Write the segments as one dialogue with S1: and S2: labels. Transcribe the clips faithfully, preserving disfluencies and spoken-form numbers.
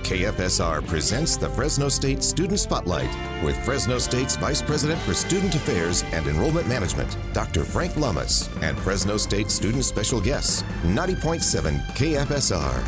S1: K F S R presents the Fresno State Student Spotlight with Fresno State's Vice President for Student Affairs and Enrollment Management, Doctor Frank Lamas, and Fresno State Student Special Guests, ninety point seven K F S R.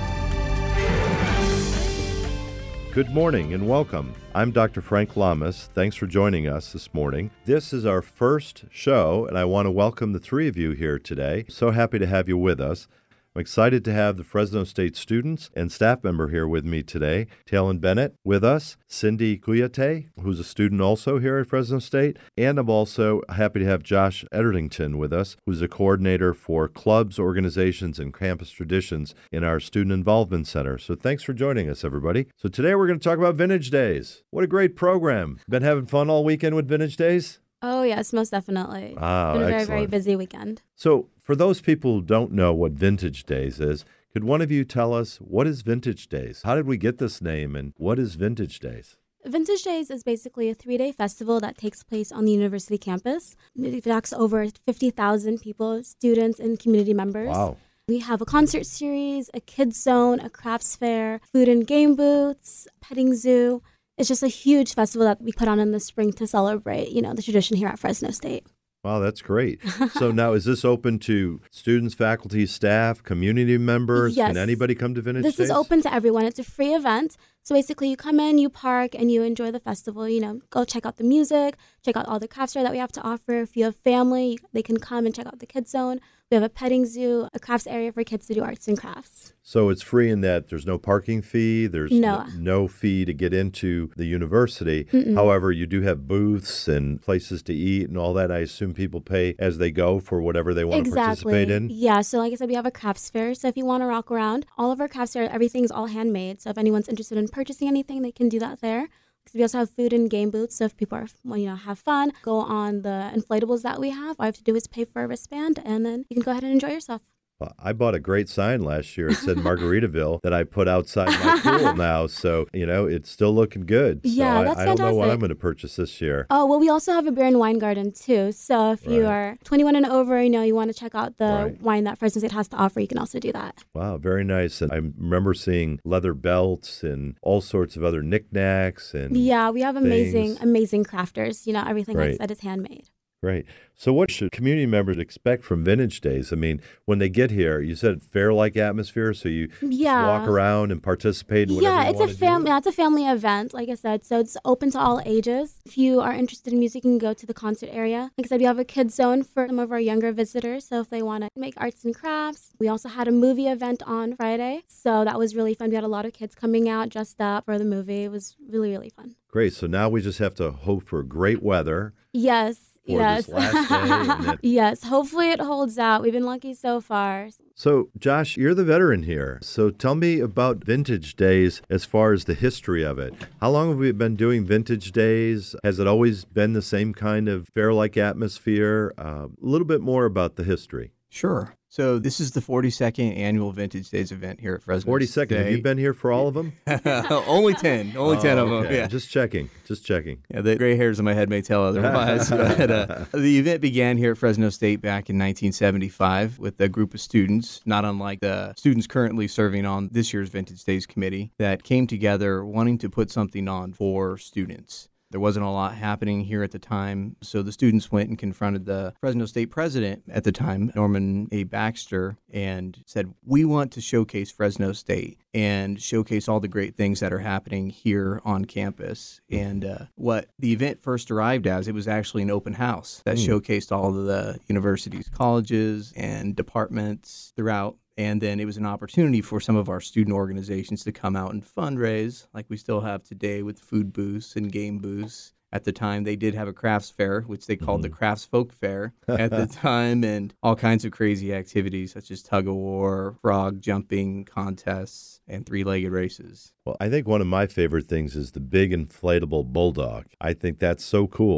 S2: Good morning and welcome. I'm Doctor Frank Lamas. Thanks for joining us this morning. This is our first show, and I want to welcome the three of you here today. So happy to have you with us. I'm excited to have the Fresno State students and staff member here with me today. Talon Bennett with us, Cindy Cuyate, who's a student also here at Fresno State, and I'm also happy to have Josh Edgerton with us, who's a coordinator for clubs, organizations, and campus traditions in our Student Involvement Center. So thanks for joining us, everybody. So today we're going to talk about Vintage Days. What a great program. Been having fun all weekend with Vintage Days?
S3: Oh, yes, most definitely.
S2: Ah,
S3: it's been a very,
S2: excellent.
S3: very busy weekend.
S2: So for those people who don't know what Vintage Days is, could one of you tell us what is Vintage Days? How did we get this name, and what is Vintage Days?
S3: Vintage Days is basically a three-day festival that takes place on the university campus. It attracts over fifty thousand people, students, and community members.
S2: Wow.
S3: We have a concert series, a kids zone, a crafts fair, food and game booths, petting zoo. It's just a huge festival that we put on in the spring to celebrate, you know, the tradition here at Fresno State.
S2: Wow, that's great. So now is this open to students, faculty, staff, community members?
S3: Yes.
S2: Can anybody come to Vintage
S3: This
S2: Days?
S3: is open to everyone. It's a free event. So basically you come in, you park, and you enjoy the festival. You know, go check out the music, check out all the crafts fair that we have to offer. If you have family, they can come and check out the kids zone. We have a petting zoo, a crafts area for kids to do arts and crafts.
S2: So it's free in that there's no parking fee, there's
S3: No.
S2: no, no fee to get into the university.
S3: Mm-mm.
S2: However, you do have booths and places to eat and all that. I assume people pay as they go for whatever they want
S3: Exactly.
S2: to participate in.
S3: Yeah, so like I said, we have a crafts fair. So if you want to rock around, all of our crafts fair, everything's all handmade. So if anyone's interested in purchasing anything, they can do that there. We also have food and game booths, so if people are, well, you know, have fun, go on the inflatables that we have. All you have to do is pay for a wristband, and then you can go ahead and enjoy yourself.
S2: Well, I bought a great sign last year. It said Margaritaville that I put outside my pool now. So, you know, it's still looking good. So
S3: Yeah,
S2: I,
S3: that's
S2: I don't know what
S3: fantastic.
S2: I'm going to purchase this year.
S3: Oh, well, we also have a beer and wine garden, too. So if you
S2: Right.
S3: are twenty-one and over, you know, you want to check out the
S2: Right.
S3: wine that Fresno State has to offer, you can also do that.
S2: Wow, very nice. And I remember seeing leather belts and all sorts of other knickknacks. And
S3: Yeah, we have amazing,
S2: things.
S3: amazing crafters. You know, everything like
S2: Right.
S3: that is handmade.
S2: Great. So what should community members expect from Vintage Days? I mean, when they get here, you said fair-like atmosphere, so you just
S3: Yeah.
S2: walk around and participate in whatever
S3: Yeah,
S2: you
S3: it's a
S2: want to
S3: family.
S2: do?
S3: Yeah, it's a family event, like I said. So it's open to all ages. If you are interested in music, you can go to the concert area. Like I said, we have a kids zone for some of our younger visitors. So if they want to make arts and crafts, we also had a movie event on Friday. So that was really fun. We had a lot of kids coming out dressed up for the movie. It was really, really fun.
S2: Great. So now we just have to hope for great weather.
S3: Yes.
S2: For
S3: yes.
S2: this last day and then-
S3: Yes. Hopefully it holds out. We've been lucky so far.
S2: So, Josh, you're the veteran here. So tell me about Vintage Days as far as the history of it. How long have we been doing Vintage Days? Has it always been the same kind of fair-like atmosphere? Uh, a little bit more about the history.
S4: Sure. So this is the forty-second annual Vintage Days event here at Fresno
S2: forty-second. Have you
S4: State.
S2: been here for all of them?
S4: Only ten. Only ten of
S2: Oh,
S4: them.
S2: okay.
S4: Yeah.
S2: Just checking. Just checking.
S4: Yeah, the gray hairs on my head may tell otherwise. but, uh, the event began here at Fresno State back in nineteen seventy-five with a group of students, not unlike the students currently serving on this year's Vintage Days committee, that came together wanting to put something on for students. There wasn't a lot happening here at the time, so the students went and confronted the Fresno State president at the time, Norman A. Baxter, and said, we want to showcase Fresno State and showcase all the great things that are happening here on campus. And uh, what the event first arrived as, it was actually an open house that
S2: Mm.
S4: showcased all of the university's colleges and departments throughout. And then it was an opportunity for some of our student organizations to come out and fundraise, like we still have today with food booths and game booths. At the time, they did have a crafts fair, which they called
S2: Mhm.
S4: the Crafts Folk Fair at the time, and all kinds of crazy activities such as tug of war, frog jumping contests, and three-legged races.
S2: Well, I think one of my favorite things is the big inflatable bulldog. I think that's so cool.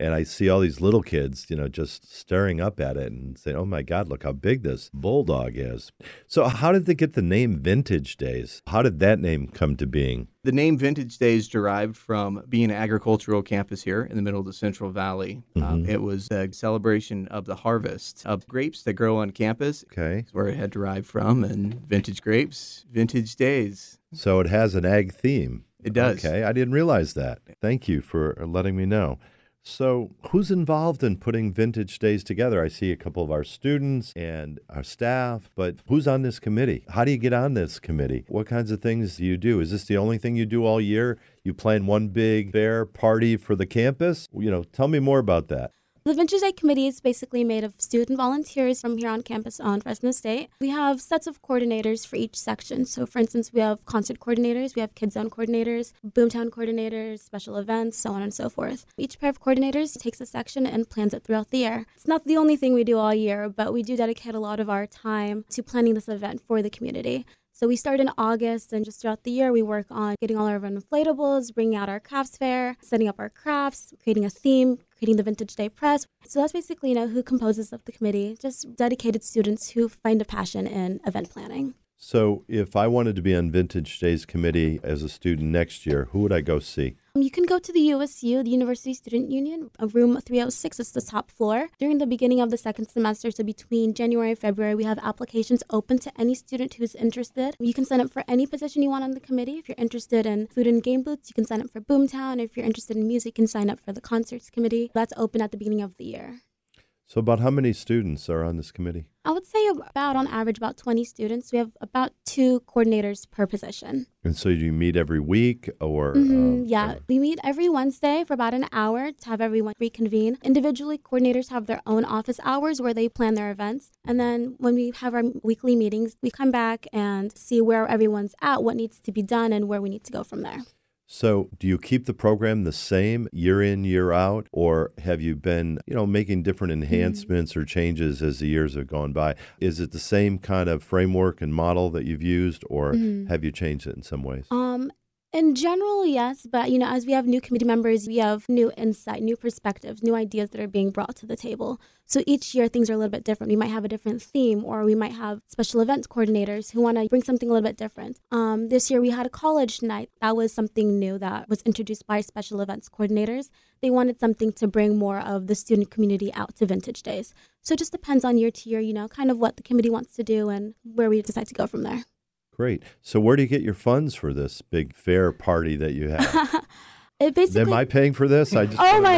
S2: and I see all these little kids, you know, just staring up at it and saying, oh my God, look how big this bulldog is. So how did they get the name Vintage Days? How did that name come to being?
S4: The name Vintage Days derived from being an agricultural campus here in the middle of the Central Valley. Mm-hmm. Um, it was a celebration of the harvest of grapes that grow on campus.
S2: Okay.
S4: That's where it had derived from, and vintage grapes, Vintage Days.
S2: So it has an ag theme.
S4: It does.
S2: Okay, I didn't realize that. Thank you for letting me know. So who's involved in putting Vintage Days together? I see a couple of our students and our staff, but who's on this committee? How do you get on this committee? What kinds of things do you do? Is this the only thing you do all year? You plan one big fair party for the campus? You know, tell me more about that.
S3: The Vintage Day Committee is basically made of student volunteers from here on campus on Fresno State. We have sets of coordinators for each section. So, for instance, we have concert coordinators, we have Kids Zone coordinators, Boomtown coordinators, special events, so on and so forth. Each pair of coordinators takes a section and plans it throughout the year. It's not the only thing we do all year, but we do dedicate a lot of our time to planning this event for the community. So we start in August, and just throughout the year, we work on getting all our inflatables, bringing out our crafts fair, setting up our crafts, creating a theme, creating the Vintage Day Press. So that's basically, you know, who composes of the committee, just dedicated students who find a passion in event planning.
S2: So if I wanted to be on Vintage Days Committee as a student next year, who would I go see?
S3: You can go to the U S U, the University Student Union, room three oh six. It's the top floor. During the beginning of the second semester, so between January and February, we have applications open to any student who's interested. You can sign up for any position you want on the committee. If you're interested in food and game booths, you can sign up for Boomtown. If you're interested in music, you can sign up for the concerts committee. That's open at the beginning of the year.
S2: So about how many students are on this committee?
S3: I would say about, on average, about twenty students. We have about two coordinators per position.
S2: And so do you meet every week or?
S3: Mm-hmm,
S2: um,
S3: yeah,
S2: or...
S3: we meet every Wednesday for about an hour to have everyone reconvene. Individually, coordinators have their own office hours where they plan their events. And then when we have our weekly meetings, we come back and see where everyone's at, what needs to be done, and where we need to go from there.
S2: So do you keep the program the same year in, year out, or have you been, you know, making different enhancements mm-hmm. or changes as the years have gone by? Is it the same kind of framework and model that you've used, or mm-hmm. have you changed it in some ways?
S3: Um. In general, yes, but, you know, as we have new committee members, we have new insight, new perspectives, new ideas that are being brought to the table. So each year, things are a little bit different. We might have a different theme, or we might have special events coordinators who want to bring something a little bit different. Um, this year, we had a college night. That was something new that was introduced by special events coordinators. They wanted something to bring more of the student community out to Vintage Days. So it just depends on year to year, you know, kind of what the committee wants to do and where we decide to go from there.
S2: Great. So where do you get your funds for this big fair party that you have?
S3: It basically...
S2: Am I paying for this? I just
S3: oh, my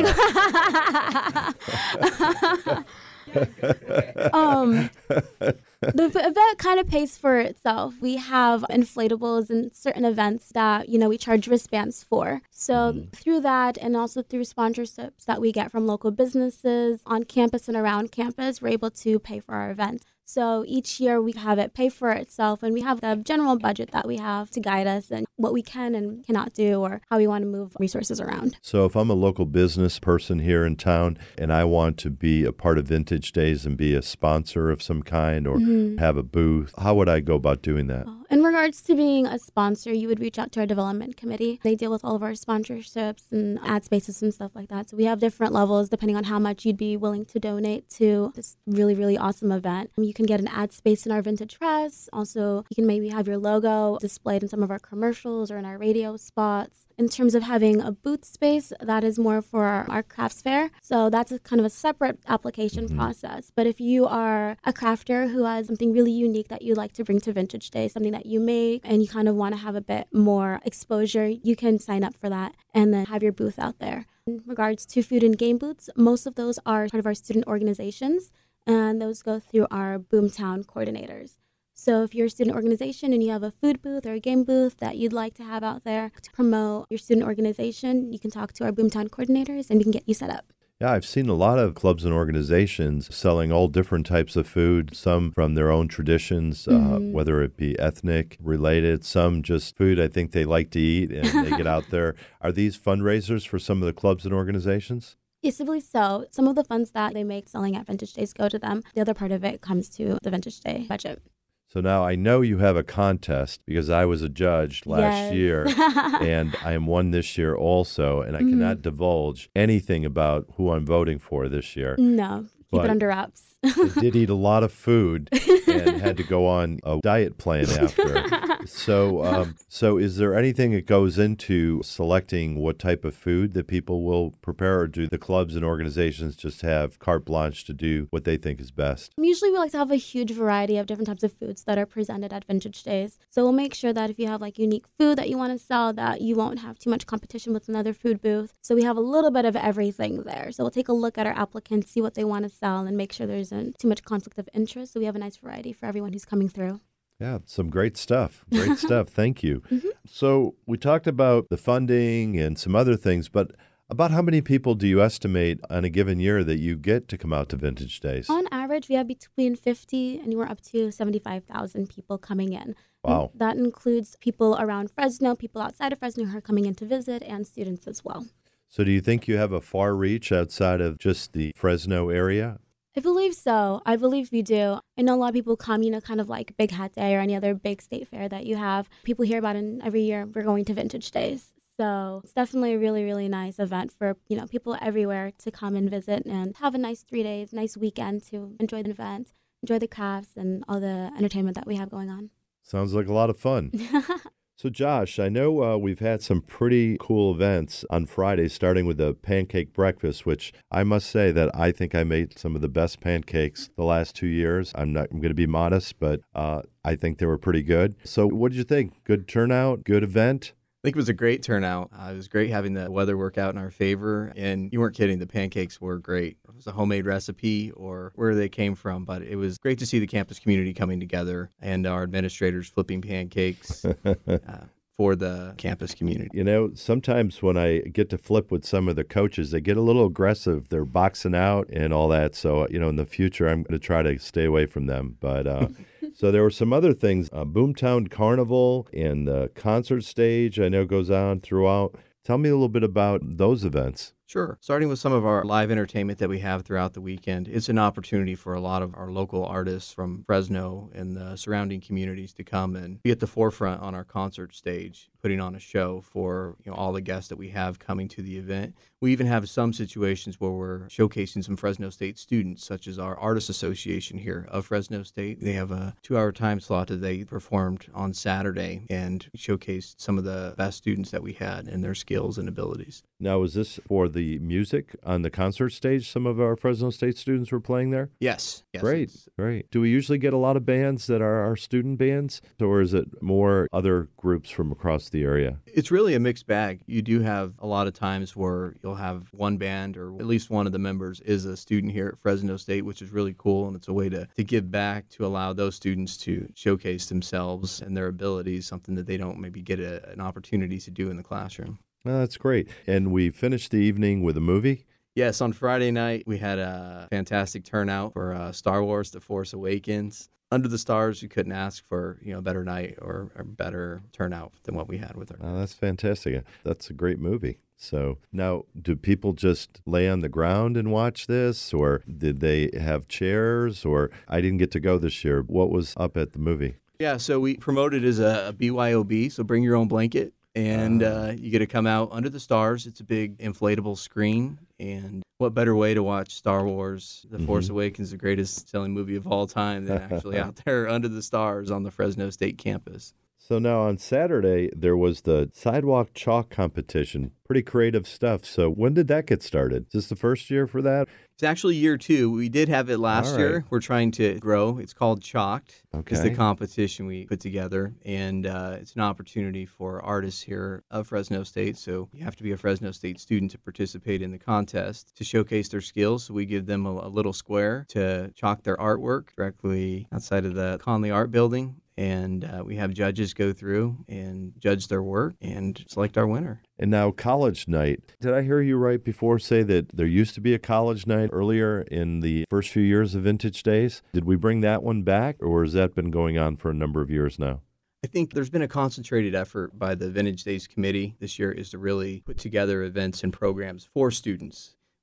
S3: God. um, the event kind of pays for itself. We have inflatables and certain events that, you know, we charge wristbands for. So mm. through that, and also through sponsorships that we get from local businesses on campus and around campus, we're able to pay for our event. So each year we have it pay for itself, and we have a general budget that we have to guide us and what we can and cannot do, or how we want to move resources around.
S2: So if I'm a local business person here in town and I want to be a part of Vintage Days and be a sponsor of some kind, or mm-hmm. have a booth, how would I go about doing that?
S3: In regards to being a sponsor, you would reach out to our development committee. They deal with all of our sponsorships and ad spaces and stuff like that. So we have different levels depending on how much you'd be willing to donate to this really, really awesome event. You can get an ad space in our Vintage Press. Also, you can maybe have your logo displayed in some of our commercials or in our radio spots. In terms of having a booth space, that is more for our, our crafts fair. So that's a kind of a separate application mm-hmm. process. But if you are a crafter who has something really unique that you'd like to bring to Vintage Day, something that you make, and you kind of want to have a bit more exposure, you can sign up for that and then have your booth out there. In regards to food and game booths, most of those are part of our student organizations, and those go through our Boomtown coordinators. So if you're a student organization and you have a food booth or a game booth that you'd like to have out there to promote your student organization, you can talk to our Boomtown coordinators and we can get you set up.
S2: Yeah, I've seen a lot of clubs and organizations selling all different types of food, some from their own traditions, mm-hmm. uh, whether it be ethnic related, some just food I think they like to eat and they get out there. Are these fundraisers for some of the clubs and organizations?
S3: Yes, I believe so. Some of the funds that they make selling at Vintage Days go to them. The other part of it comes to the Vintage Day budget.
S2: So now I know you have a contest because I was a judge last
S3: Yes.
S2: year and I am one this year also, and I
S3: Mhm.
S2: cannot divulge anything about who I'm voting for this year.
S3: No, keep
S2: But-
S3: it under wraps.
S2: I did eat a lot of food and had to go on a diet plan after. So, um, so is there anything that goes into selecting what type of food that people will prepare, or do the clubs and organizations just have carte blanche to do what they think is best?
S3: Usually we like to have a huge variety of different types of foods that are presented at Vintage Days. So we'll make sure that if you have like unique food that you want to sell, that you won't have too much competition with another food booth. So we have a little bit of everything there. So we'll take a look at our applicants, see what they want to sell, and make sure there isn't too much conflict of interest. So we have a nice variety for everyone who's coming through.
S2: Yeah, some great stuff. Great stuff. Thank you.
S3: Mhm.
S2: So we talked about the funding and some other things, but about how many people do you estimate on a given year that you get to come out to Vintage Days?
S3: On average, we have between fifty and we're up to seventy-five thousand people coming in.
S2: Wow.
S3: And that includes people around Fresno, people outside of Fresno who are coming in to visit, and students as well.
S2: So do you think you have a far reach outside of just the Fresno area?
S3: I believe so. I believe we do. I know a lot of people come, you know, kind of like Big Hat Day or any other big state fair that you have. People hear about it, and every year we're going to Vintage Days. So it's definitely a really, really nice event for, you know, people everywhere to come and visit and have a nice three days, nice weekend to enjoy the event, enjoy the crafts and all the entertainment that we have going on.
S2: Sounds like a lot of fun. So, Josh, I know uh, we've had some pretty cool events on Friday, starting with the pancake breakfast, which I must say that I think I made some of the best pancakes the last two years. I'm not I'm going to be modest, but uh, I think they were pretty good. So what did you think? Good turnout? Good event?
S4: I think it was a great turnout. Uh, it was great having the weather work out in our favor. And you weren't kidding, the pancakes were great. It was a homemade recipe or where they came from, but it was great to see the campus community coming together and our administrators flipping pancakes uh, for the campus community.
S2: You know, sometimes when I get to flip with some of the coaches, they get a little aggressive. They're boxing out and all that. So, you know, in the future, I'm going to try to stay away from them. But uh, so there were some other things. Uh, Boomtown Carnival and the concert stage, I know, goes on throughout. Tell me a little bit about those events.
S4: Sure. Starting with some of our live entertainment that we have throughout the weekend, it's an opportunity for a lot of our local artists from Fresno and the surrounding communities to come and be at the forefront on our concert stage, putting on a show for, you know, all the guests that we have coming to the event. We even have some situations where we're showcasing some Fresno State students, such as our Artists Association here of Fresno State. They have a two-hour time slot that they performed on Saturday and showcased some of the best students that we had and their skills and abilities.
S2: Now, is this for the music on the concert stage? Some of our Fresno State students were playing there?
S4: Yes. yes
S2: Great,
S4: it's-
S2: great. Do we usually get a lot of bands that are our student bands, or is it more other groups from across the area?
S4: It's really a mixed bag. You do have a lot of times where you'll have one band or at least one of the members is a student here at Fresno State, which is really cool. And it's a way to, to give back, to allow those students to showcase themselves and their abilities, something that they don't maybe get a, an opportunity to do in the classroom.
S2: Oh, that's great. And we finished the evening with a movie?
S4: Yes, on Friday night, we had a fantastic turnout for uh, Star Wars: The Force Awakens. Under the stars, we couldn't ask for, you know, a better night or a better turnout than what we had with our.
S2: Oh, that's fantastic. That's a great movie. So now, do people just lay on the ground and watch this, or did they have chairs? Or I didn't get to go this year. What was up at the movie?
S4: Yeah, so we promote it as a, a B Y O B, so bring your own blanket. And uh, you get to come out under the stars. It's a big inflatable screen. And what better way to watch Star Wars, The Force
S2: Mhm.
S4: Awakens, the greatest selling movie of all time, than actually out there under the stars on the Fresno State campus.
S2: So now on Saturday, there was the sidewalk chalk competition. Pretty creative stuff. So when did that get started? Is this the first year for that?
S4: It's actually year two. We did have it last
S2: All right.
S4: year. We're trying to grow. It's called Chalked. It's the
S2: Okay.
S4: competition we put together, and uh, it's an opportunity for artists here of Fresno State. So you have to be a Fresno State student to participate in the contest to showcase their skills. So we give them a, a little square to chalk their artwork directly outside of the Conley Art Building. And uh, we have judges go through and judge their work and select our winner.
S2: And now college night. Did I hear you right before say that there used to be a college night earlier in the first few years of Vintage Days? Did we bring that one back, or has that been going on for a number of years now?
S4: I think there's been a concentrated effort by the Vintage Days Committee this year is to really put together events and programs for students.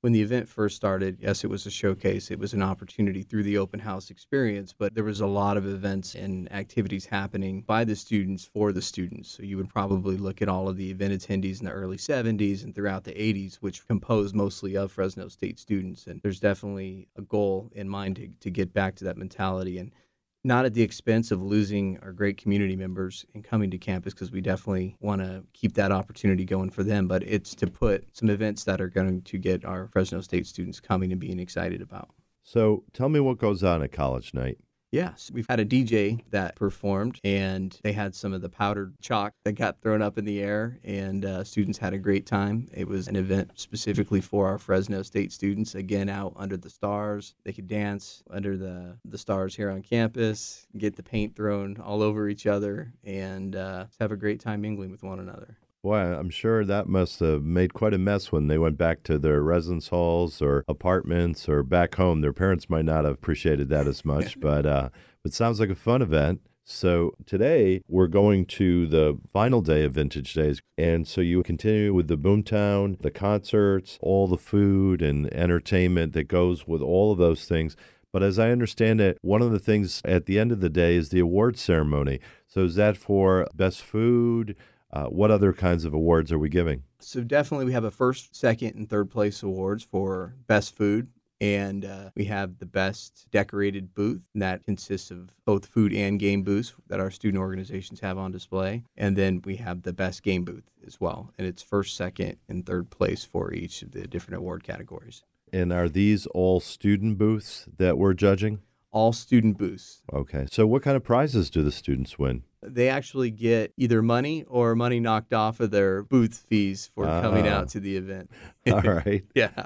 S4: When the event first started, yes, it was a showcase. It was an opportunity through the open house experience, but there was a lot of events and activities happening by the students for the students. So you would probably look at all of the event attendees in the early seventies and throughout the eighties, which composed mostly of Fresno State students. And there's definitely a goal in mind to, to get back to that mentality, and not at the expense of losing our great community members and coming to campus, because we definitely want to keep that opportunity going for them. But it's to put some events that are going to get our Fresno State students coming and being excited about.
S2: So tell me what goes on at college night.
S4: Yes, we've had a D J that performed, and they had some of the powdered chalk that got thrown up in the air, and uh, students had a great time. It was an event specifically for our Fresno State students, again, out under the stars. They could dance under the, the stars here on campus, get the paint thrown all over each other, and uh, have a great time mingling with one another.
S2: Boy, I'm sure that must have made quite a mess when they went back to their residence halls or apartments or back home. Their parents might not have appreciated that as much, but uh, it sounds like a fun event. So today we're going to the final day of Vintage Days. And so you continue with the Boomtown, the concerts, all the food and entertainment that goes with all of those things. But as I understand it, one of the things at the end of the day is the awards ceremony. So is that for best food? Uh, what other kinds of awards are we giving?
S4: So definitely we have a first, second, and third place awards for best food. And uh, we have the best decorated booth, and that consists of both food and game booths that our student organizations have on display. And then we have the best game booth as well. And it's first, second, and third place for each of the different award categories.
S2: And are these all student booths that we're judging?
S4: All student booths.
S2: Okay. So what kind of prizes do the students win?
S4: They actually get either money or money knocked off of their booth fees for uh, coming out to the event.
S2: All right.
S4: Yeah.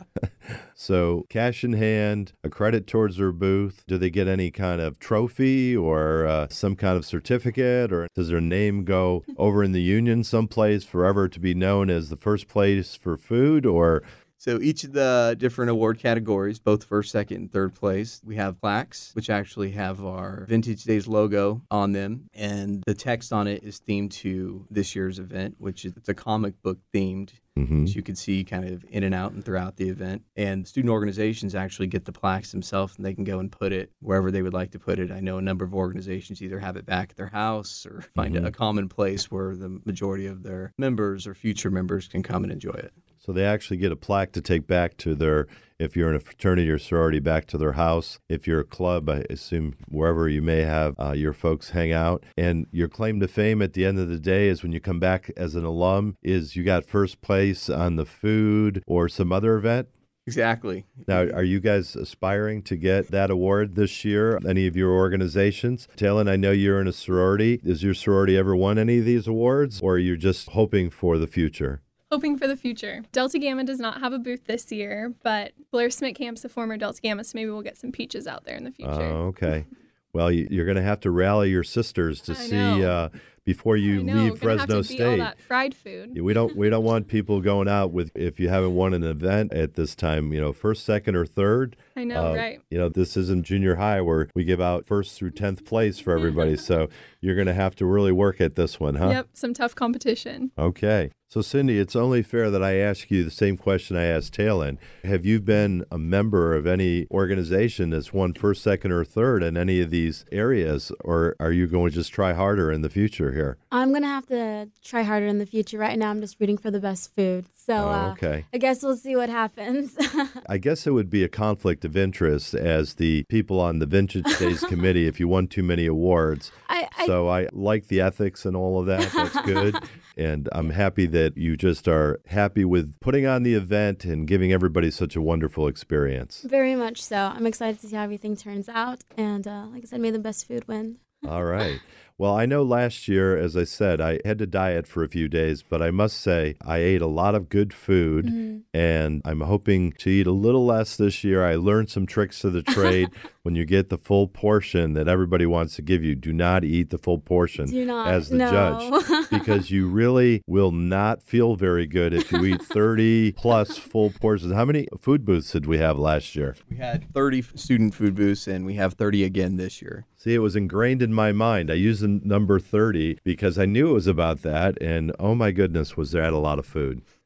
S2: So cash in hand, a credit towards their booth. Do they get any kind of trophy or uh, some kind of certificate, or does their name go over in the union someplace forever to be known as the first place for food? Or
S4: So each of the different award categories, both first, second, and third place, we have plaques, which actually have our Vintage Days logo on them. And the text on it is themed to this year's event, which is it's a comic book themed, mm-hmm. which you can see kind of in and out and throughout the event. And student organizations actually get the plaques themselves, and they can go and put it wherever they would like to put it. I know a number of organizations either have it back at their house or find mm-hmm. a common place where the majority of their members or future members can come and enjoy it.
S2: So they actually get a plaque to take back to their, if you're in a fraternity or sorority, back to their house. If you're a club, I assume wherever you may have uh, your folks hang out. And your claim to fame at the end of the day is when you come back as an alum is you got first place on the food or some other event?
S4: Exactly.
S2: Now, are you guys aspiring to get that award this year? Any of your organizations? Talon, I know you're in a sorority. Has your sorority ever won any of these awards, or are you just hoping for the future?
S5: Hoping for the future. Delta Gamma does not have a booth this year, but Blair Smith Camp's a former Delta Gamma, so maybe we'll get some peaches out there in the future.
S2: Oh, okay. Well, you're going to have to rally your sisters to I see uh, before you
S5: know,
S2: leave
S5: Fresno
S2: have to
S5: State.
S2: State.
S5: All that fried food.
S2: We don't we don't want people going out with if you haven't won an event at this time. You know, first, second, or third.
S5: I know,
S2: uh,
S5: right?
S2: You know, this isn't junior high where we give out first through tenth place for everybody. So you're going to have to really work at this one, huh?
S5: Yep, some tough competition.
S2: Okay. So, Cindy, it's only fair that I ask you the same question I asked Talon. Have you been a member of any organization that's won first, second, or third in any of these areas, or are you going to just try harder in the future here?
S3: I'm going to have to try harder in the future. Right now, I'm just rooting for the best food. So
S2: oh, okay.
S3: uh, I guess we'll see what happens.
S2: I guess it would be a conflict of interest as the people on the Vintage Days committee if you won too many awards.
S3: I, I,
S2: so I like the ethics and all of that. That's good. And I'm happy that you just are happy with putting on the event and giving everybody such a wonderful experience.
S3: Very much so. I'm excited to see how everything turns out. And uh, like I said, may the best food win.
S2: All right. Well, I know last year, as I said, I had to diet for a few days, but I must say I ate a lot of good food, mm-hmm. and I'm hoping to eat a little less this year. I learned some tricks of the trade. When you get the full portion that everybody wants to give you, do not eat the full portion
S3: do not,
S2: as the
S3: no.
S2: judge, because you really will not feel very good if you eat thirty plus full portions. How many food booths did we have last year?
S4: We had thirty student food booths, and we have thirty again this year.
S2: See, it was ingrained in my mind. I used the number thirty because I knew it was about that, and oh my goodness, was that a lot of food.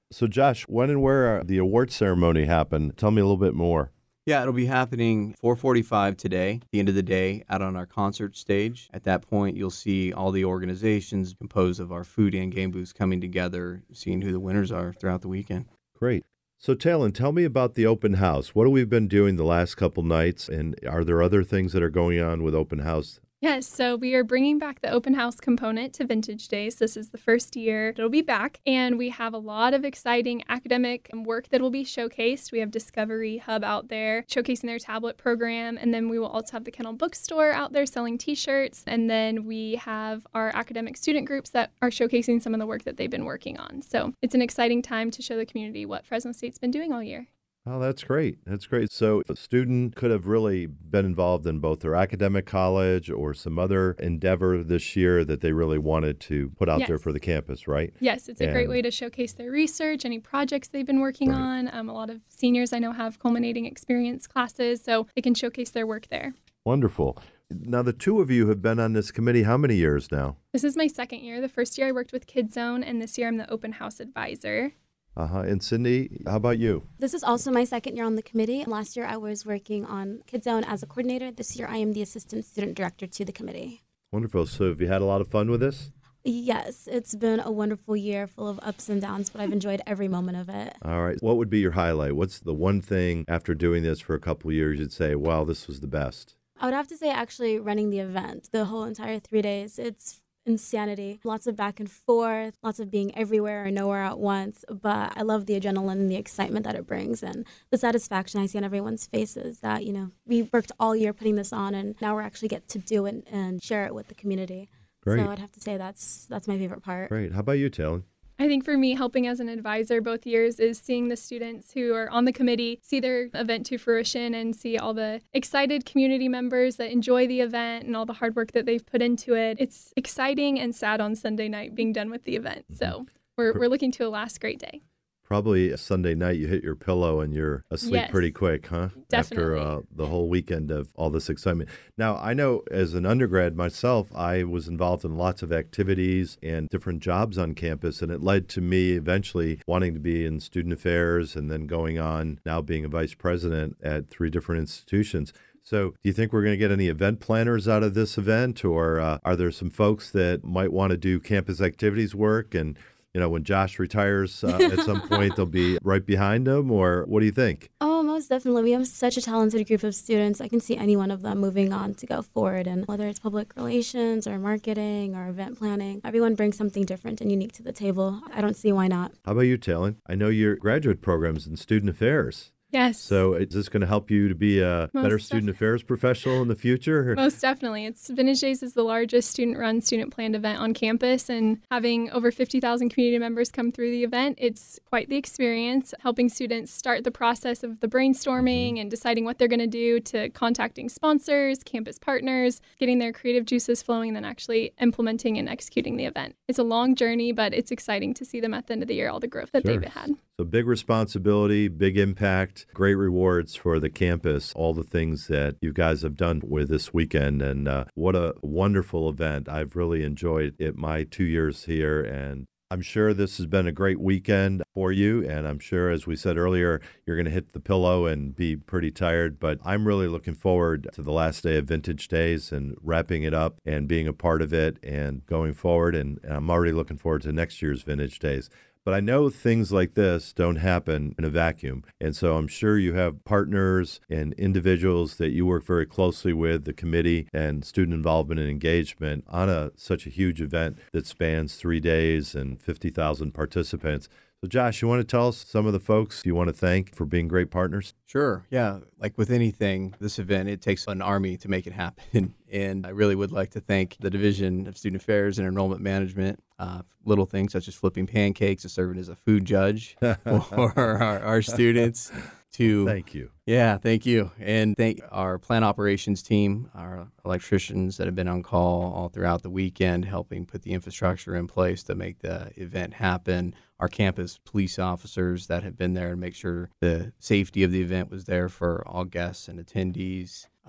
S2: So, Josh, when and where the award ceremony happened? Tell me a little bit more.
S4: Yeah, it'll be happening four forty-five today, at the end of the day, out on our concert stage. At that point, you'll see all the organizations composed of our food and game booths coming together, seeing who the winners are throughout the weekend.
S2: Great. So, Talon, tell me about the open house. What have we been doing the last couple nights, and are there other things that are going on with open house?
S5: Yes, so we are bringing back the open house component to Vintage Days. This is the first year it'll be back, and we have a lot of exciting academic work that will be showcased. We have Discovery Hub out there showcasing their tablet program, and then we will also have the Kennel Bookstore out there selling t-shirts, and then we have our academic student groups that are showcasing some of the work that they've been working on. So it's an exciting time to show the community what Fresno State's been doing all year.
S2: Oh, that's great. That's great. So a student could have really been involved in both their academic college or some other endeavor this year that they really wanted to put out
S5: Yes.
S2: there for the campus, right?
S5: Yes, it's a
S2: And-
S5: great way to showcase their research, any projects they've been working
S2: Right.
S5: on. Um, a lot of seniors I know have culminating experience classes, so they can showcase their work there.
S2: Wonderful. Now, the two of you have been on this committee how many years now?
S5: This is my second year. The first year I worked with Kid Zone, and this year I'm the open house advisor.
S2: Uh-huh. And Cindy, how about you?
S3: This is also my second year on the committee. Last year I was working on Kid Zone as a coordinator. This year I am the assistant student director to the committee.
S2: Wonderful. So have you had a lot of fun with this?
S3: Yes, it's been a wonderful year full of ups and downs, but I've enjoyed every moment of it.
S2: All right. What would be your highlight? What's the one thing after doing this for a couple of years you'd say, wow, this was the best?
S3: I would have to say actually running the event, the whole entire three days. It's insanity. Lots of back and forth, lots of being everywhere or nowhere at once. But I love the adrenaline and the excitement that it brings and the satisfaction I see on everyone's faces that, you know, we worked all year putting this on and now we're actually get to do it and share it with the community.
S2: Great.
S3: So I'd have to say that's that's my favorite part.
S2: Great. How about you, Talon?
S5: I think for me, helping as an advisor both years is seeing the students who are on the committee see their event to fruition and see all the excited community members that enjoy the event and all the hard work that they've put into it. It's exciting and sad on Sunday night being done with the event. So we're, we're looking to a last great day.
S2: Probably a Sunday night you hit your pillow and you're asleep
S5: Yes.
S2: pretty quick, huh? After
S5: Definitely.
S2: uh, the whole weekend of all this excitement. Now, I know as an undergrad myself, I was involved in lots of activities and different jobs on campus, and it led to me eventually wanting to be in student affairs and then going on now being a vice president at three different institutions. So do you think we're going to get any event planners out of this event, or uh, are there some folks that might want to do campus activities work and you know, when Josh retires uh, at some point, they'll be right behind him? Or what do you think?
S3: Oh, most definitely. We have such a talented group of students. I can see any one of them moving on to go forward. And whether it's public relations or marketing or event planning, everyone brings something different and unique to the table. I don't see why not.
S2: How about you, Talon? I know your graduate program's in student affairs.
S5: Yes.
S2: So is this going to help you to be a
S5: Most
S2: better
S5: def-
S2: student affairs professional in the future?
S5: Most definitely. It's Vintage Days is the largest student-run, student-planned event on campus, and having over fifty thousand community members come through the event, it's quite the experience, helping students start the process of the brainstorming and deciding what they're going to do to contacting sponsors, campus partners, getting their creative juices flowing, and then actually implementing and executing the event. It's a long journey, but it's exciting to see them at the end of the year, all the growth that
S2: Sure.
S5: they've had.
S2: So big responsibility, big impact, great rewards for the campus, all the things that you guys have done with this weekend. And uh, what a wonderful event. I've really enjoyed it my two years here. And I'm sure this has been a great weekend for you. And I'm sure, as we said earlier, you're going to hit the pillow and be pretty tired. But I'm really looking forward to the last day of Vintage Days and wrapping it up and being a part of it and going forward. And, and I'm already looking forward to next year's Vintage Days. But I know things like this don't happen in a vacuum. And so I'm sure you have partners and individuals that you work very closely with, the committee and student involvement and engagement on a such a huge event that spans three days and fifty thousand participants. So Josh, you want to tell us some of the folks you want to thank for being great partners?
S4: Sure. Yeah. Like with anything, this event, it takes an army to make it happen. And I really would like to thank the Division of Student Affairs and Enrollment Management. Uh, little things such as flipping pancakes and serving as a food judge for our, our students. To
S2: Thank you.
S4: Yeah, thank you. And thank our plant operations team, our electricians that have been on call all throughout the weekend, helping put the infrastructure in place to make the event happen. Our campus police officers that have been there and make sure the safety of the event was there for all guests and attendees. Our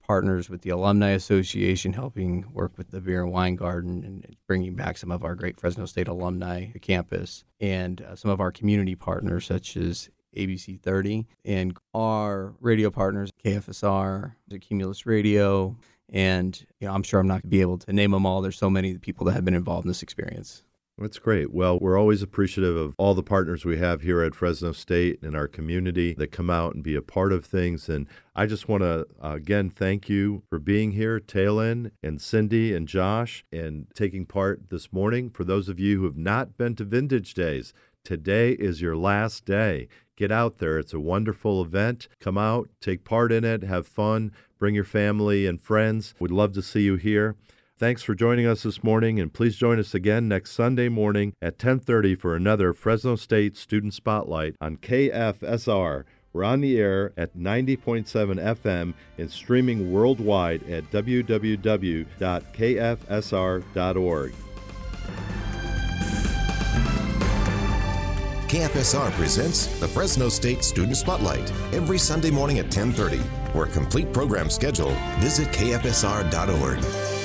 S4: partners with the Alumni Association, helping work with the Beer and Wine Garden and bringing back some of our great Fresno State alumni to campus, and uh, some of our community partners such as A B C thirty, and our radio partners, K F S R, Cumulus Radio, and you know, I'm sure I'm not going to be able to name them all. There's so many people that have been involved in this experience.
S2: That's great. Well, we're always appreciative of all the partners we have here at Fresno State and our community that come out and be a part of things. And I just want to, uh, again, thank you for being here, Taylin and Cindy and Josh, and taking part this morning. For those of you who have not been to Vintage Days, today is your last day. Get out there. It's a wonderful event. Come out, take part in it, have fun, bring your family and friends. We'd love to see you here. Thanks for joining us this morning, and please join us again next Sunday morning at ten thirty for another Fresno State Student Spotlight on K F S R. We're on the air at ninety point seven F M and streaming worldwide at w w w dot k f s r dot org.
S1: K F S R presents the Fresno State Student Spotlight every Sunday morning at ten thirty. For a complete program schedule, visit k f s r dot org.